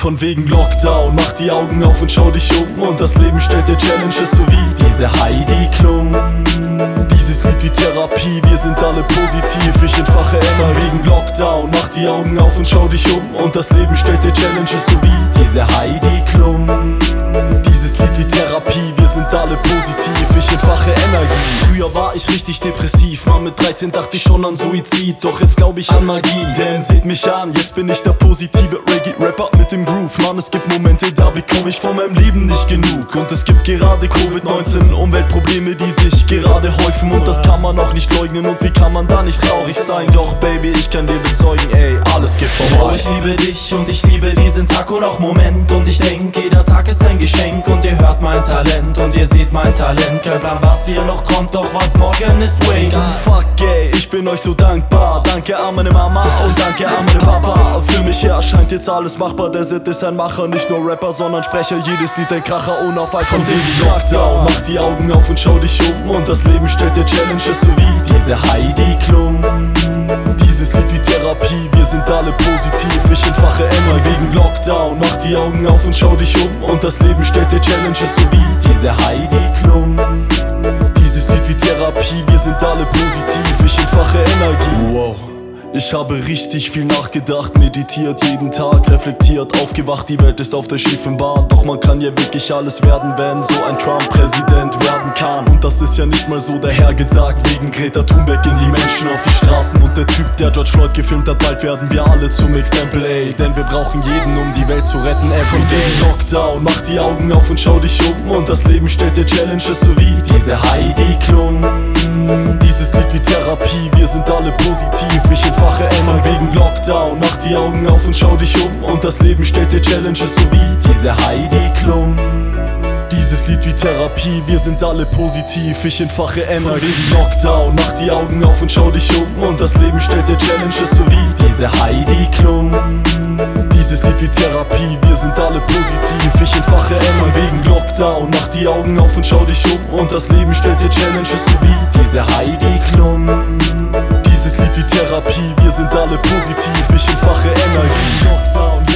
von wegen Lockdown. Mach die Augen auf und schau dich um, und das Leben stellt dir Challenges, so wie diese Heidi Klum. Dieses Lied wie Therapie, wir sind alle positiv, ich entfache Von wegen Lockdown. Mach die Augen auf und schau dich um, und das Leben stellt dir Challenges, so wie diese Heidi Klum. Dieses Lied wie Therapie, wir sind alle positiv, ich entfache Energie. Früher war ich richtig depressiv, Mann, mit 13 dachte ich schon an Suizid. Doch jetzt glaub ich an Magie, denn seht mich an, jetzt bin ich der positive Reggae-Rapper mit dem Groove. Mann, es gibt Momente, da bekomme ich von meinem Leben nicht genug. Und es gibt gerade Covid-19, Umweltprobleme, die sich gerade häufen. Und das kann man auch nicht leugnen, und wie kann man da nicht traurig sein? Doch Baby, ich kann dir bezeugen, ey, alles geht vorbei. Oh, ich liebe dich und ich liebe diesen Tag und auch Moment. Und ich denk, jeder Tag ist ein Geschenk. Und ihr hört mein Talent und ihr seht mein Talent. Kein Plan, was hier noch kommt, doch was morgen ist, wait. Fuck ey, ich bin euch so dankbar. Danke an meine Mama und danke an meine Papa. Für mich erscheint jetzt alles machbar. Der Sid ist ein Macher, nicht nur Rapper, sondern Sprecher. Jedes Lied ein Kracher, unaufhaltsam. Von wegen Lockdown. Mach die Augen auf und schau dich um, und das Leben stellt dir Challenges, so wie diese Heidi Klum. Dieses Lied wie Therapie, wir sind alle positiv, ich entfache Energie. Wegen Lockdown. Mach die Augen auf und schau dich um, und das Leben stellt dir Challenges, so wie diese Heidi Klum. Dieses Lied wie Therapie, wir sind alle positiv, ich entfache Energie. Wow. Ich habe richtig viel nachgedacht, meditiert jeden Tag, reflektiert, aufgewacht, die Welt ist auf der schiefen Bahn. Doch man kann ja wirklich alles werden, wenn so ein Trump Präsident werden kann. Und das ist ja nicht mal so dahergesagt, wegen Greta Thunberg gehen die Menschen auf die Straßen. Und der Typ, der George Floyd gefilmt hat, bald werden wir alle zum Exempel, ey. Denn wir brauchen jeden, um die Welt zu retten, everyday. Lockdown, mach die Augen auf und schau dich um, und das Leben stellt dir Challenges, so wie diese Heidi Klum. Dieses Lied wie Therapie, wir sind alle positiv, ich entfache Energie. Wegen Lockdown. Mach die Augen auf und schau dich um, und das Leben stellt dir Challenges, so wie diese Heidi Klum. Dieses Lied wie Therapie, wir sind alle positiv, ich entfache Energie. Wegen Lockdown. Mach die Augen auf und schau dich um, und das Leben stellt dir Challenges, so wie diese Heidi Klum. Dieses Lied wie Therapie, wir sind alle positiv, ich entfache Energie. Wegen Lockdown. Mach die Augen auf und schau dich um, und das Leben stellt dir Challenges, so wie diese Heidi Klum. Dieses Lied wie Therapie, wir sind alle positiv, ich entfache Energie. Lockdown.